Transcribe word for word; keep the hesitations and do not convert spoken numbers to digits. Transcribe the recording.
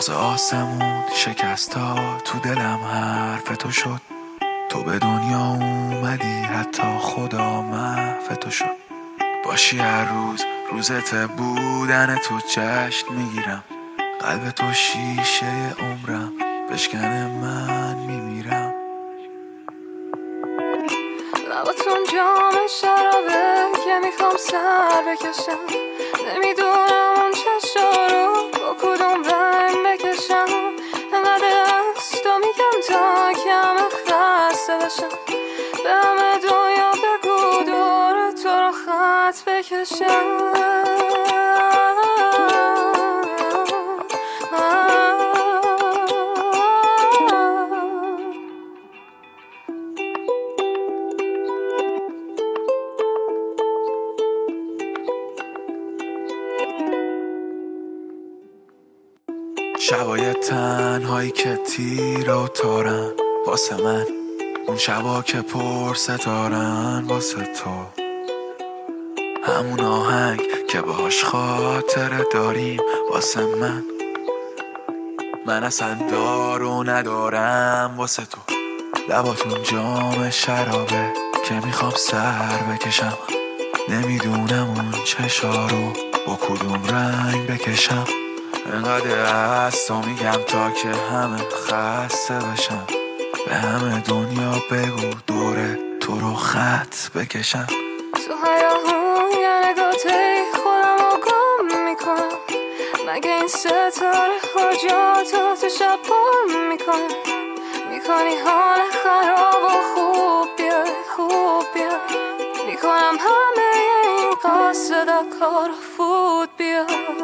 باز آسمون شکست ها تو دلم حرف تو شد. تو به دنیا اومدی حتی خدا محو تو شد. باشی هر روز روزت بودن تو جشن میگیرم. قلب تو شیشه عمرم بشکنه من میمیرم. لباتون جام شرابه که میخوام سر بکشم. نمیدونم اون چشا رو با کدوم رنگ بکشم. انقدر از تو میگم تا کم خسته بشم. به همه دنیا بگو دور تو رو خط بکشم. شبای تنهایی که تیر و تارن واسه من، اون شبا که پر ستارن واسه تو. همون آهنگ که باش خاطره داریم واسه من. من اصلا دارو ندارم واسه تو. لباتون جام شرابه که میخوام سر بکشم. نمیدونم اون چشا رو با کدوم رنگ بکشم. انقدر از تو میگم تا که همه خسته بشم. به همه دنیا بگو دوره تو رو خط بکشم. تو هیاهون یه نگاهی خودم رو گم میکنم. مگه این ستاره خاجاتو تو شب پام میکنم. میکنی حال خراب و خوب بیای خوب بیای. میکنم همه این قصد کار فوت بیای.